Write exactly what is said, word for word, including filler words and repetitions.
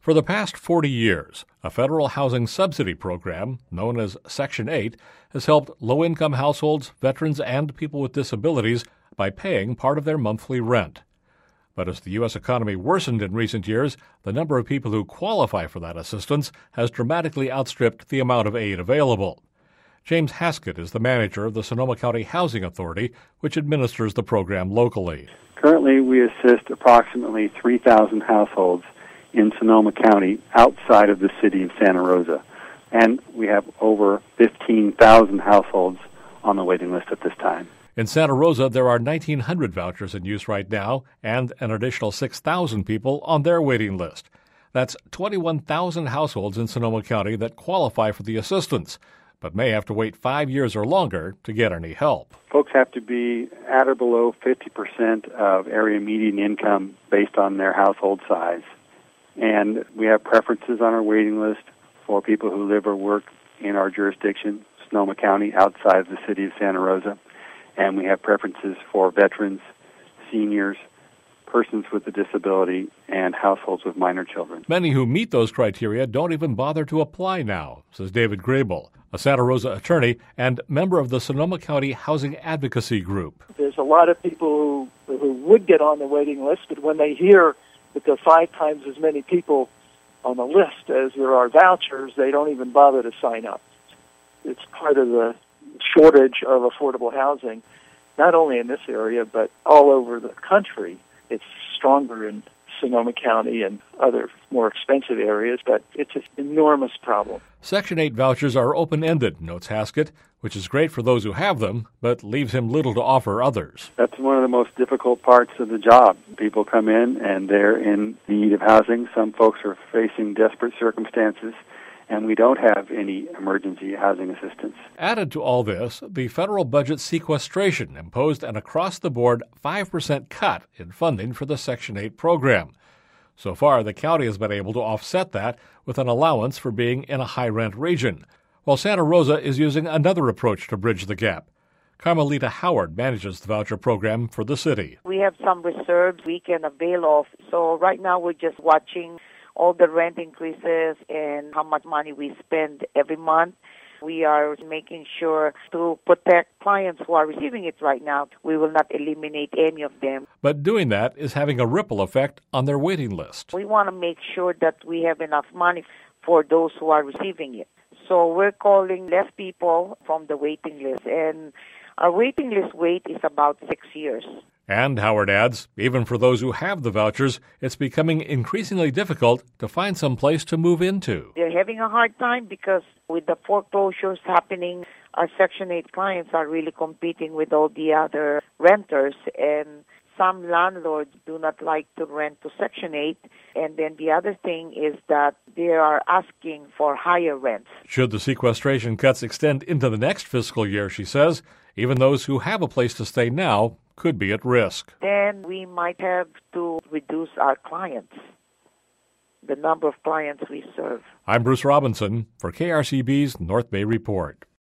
For the past forty years, a federal housing subsidy program known as Section eight has helped low-income households, veterans, and people with disabilities by paying part of their monthly rent. But as the U S economy worsened in recent years, the number of people who qualify for that assistance has dramatically outstripped the amount of aid available. James Haskett is the manager of the Sonoma County Housing Authority, which administers the program locally. Currently, we assist approximately three thousand households in Sonoma County outside of the city of Santa Rosa, and we have over fifteen thousand households on the waiting list at this time. In Santa Rosa, there are nineteen hundred vouchers in use right now and an additional six thousand people on their waiting list. That's twenty-one thousand households in Sonoma County that qualify for the assistance, but may have to wait five years or longer to get any help. Folks have to be at or below fifty percent of area median income based on their household size. And we have preferences on our waiting list for people who live or work in our jurisdiction, Sonoma County, outside of the city of Santa Rosa. And we have preferences for veterans, seniors, persons with a disability, and households with minor children. Many who meet those criteria don't even bother to apply now, says David Grable, a Santa Rosa attorney and member of the Sonoma County Housing Advocacy Group. There's a lot of people who, who would get on the waiting list, but when they hear that there are five times as many people on the list as there are vouchers, they don't even bother to sign up. It's part of the shortage of affordable housing, not only in this area, but all over the country. It's stronger in Sonoma County and other more expensive areas, but it's an enormous problem. Section eight vouchers are open-ended, notes Haskett, which is great for those who have them, but leaves him little to offer others. That's one of the most difficult parts of the job. People come in and they're in need of housing. Some folks are facing desperate circumstances, and we don't have any emergency housing assistance. Added to all this, the federal budget sequestration imposed an across-the-board five percent cut in funding for the Section eight program. So far, the county has been able to offset that with an allowance for being in a high-rent region, while Santa Rosa is using another approach to bridge the gap. Carmelita Howard manages the voucher program for the city. We have some reserves we can avail of, so right now we're just watching all the rent increases and how much money we spend every month. We are making sure to protect clients who are receiving it right now. We will not eliminate any of them. But doing that is having a ripple effect on their waiting list. We want to make sure that we have enough money for those who are receiving it. So we're calling less people from the waiting list, and our waiting list wait is about six years. And, Howard adds, even for those who have the vouchers, it's becoming increasingly difficult to find some place to move into. They're having a hard time because with the foreclosures happening, our Section eight clients are really competing with all the other renters, and some landlords do not like to rent to Section eight. And then the other thing is that they are asking for higher rents. Should the sequestration cuts extend into the next fiscal year, she says, even those who have a place to stay now could be at risk. Then we might have to reduce our clients, the number of clients we serve. I'm Bruce Robinson for K R C B's North Bay Report.